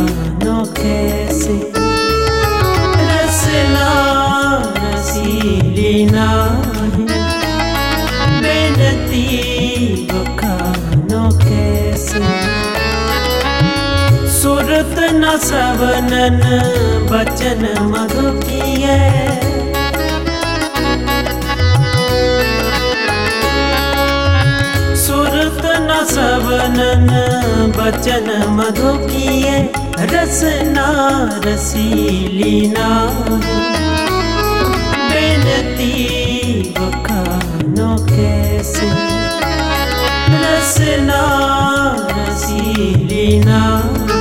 No कैसे, रसना रसीली नाही, बेनती बखानो कैसे। सुरत न सवनन बचन मधु किए, सुरत न सवनन बचन मधु किए, रसना रसीली नाही, बेनती बखानो कैसे, रसना रसीली नाही,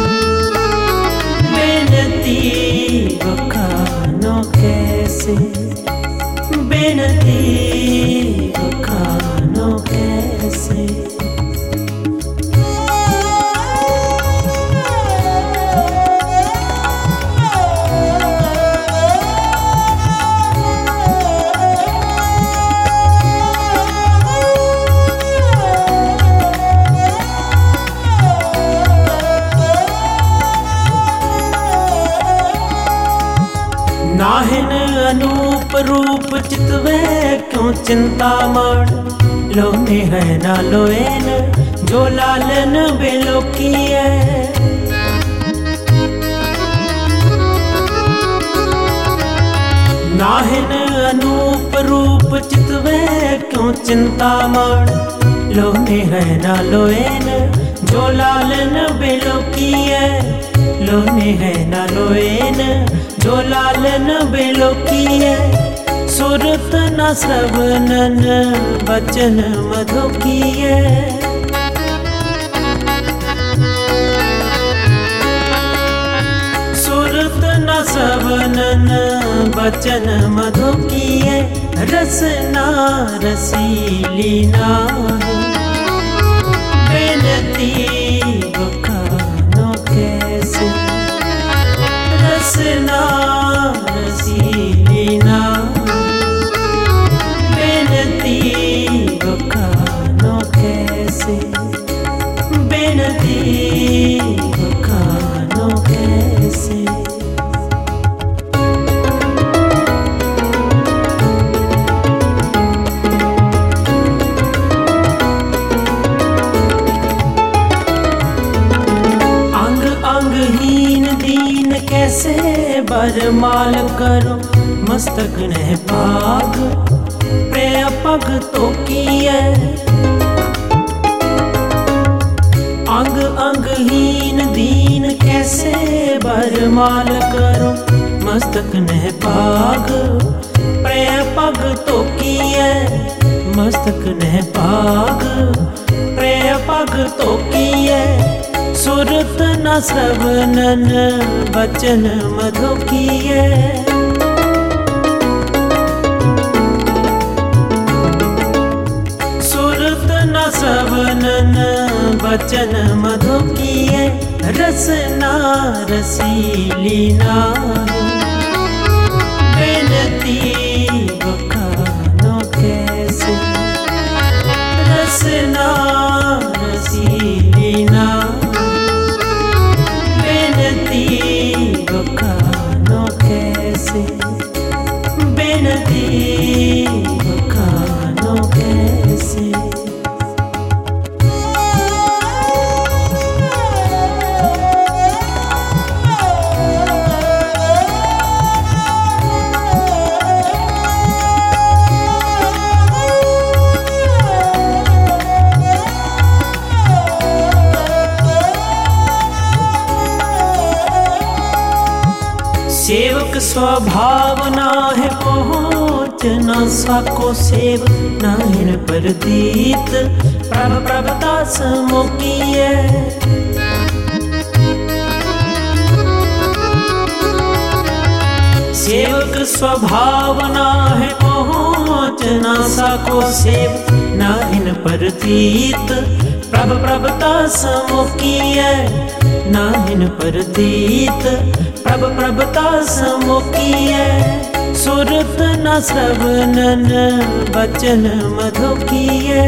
बेनती बखानो कैसे, बेनती बखानो कैसे। नाहिन अनूप रूप चितवे क्यों चिंता मण, लोने है ना लोएन जो लालन बेलोकी है। नाहिन अनूप रूप चितवे क्यों चिंता मण, लोने है ना लोएन जो लालन बेलोकी है। लोने है ना लोएन जो लालन बेलोकी है, सुरत न श्रवणन बचन मधु किए। सुरत न श्रवणन बचन मधु किए, रसना रसीली नाही, बेनती बखानो कैसे, रसना रसीली नाही, बेनती बखानो कैसे, बेनती बखानो कैसे। अंग अंगहीन दीन कैसे बरमाल करो, मस्तक ने पाग प्रिय पग तो किए। अंग अंगहीन दीन कैसे बरमाल करो, मस्तक ने पाग प्रिय पग तो किए। मस्तक ने पाग प्रिय पग तो किए, सुरत न श्रवणन बचन मधु किए। सुरत न श्रवणन बचन मधु किए, रसना रसीली नाही, बेनती बखानो कैसे, रसना रसीली नाही, बेनती बखानो कैसे, बेनती बखानो कैसे। सेवक स्वभाव ना है पहुँच न सको सेव, नाहिन प्रतीत प्रभ प्रभदास मुकिए। सेवक स्वभाव ना है पहुँच न सको सेव, नाहिन प्रतीत प्रभ प्रभदास मुकिए। नाहिन प्रतीत प्रभ प्रभदास मुकिए, सुरत न श्रवणन बचन मधु किए।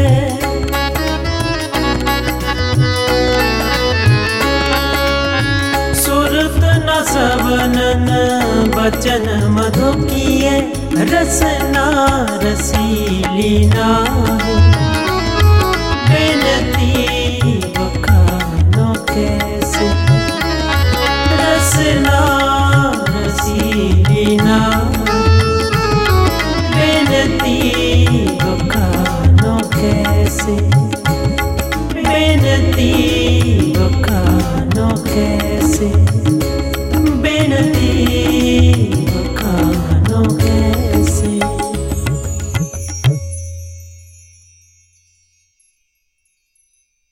सुर सबनन बचन मधु किए, रसना रसीली नाहि। बेनती बखानो कैसे, रसना रसीली नाहि।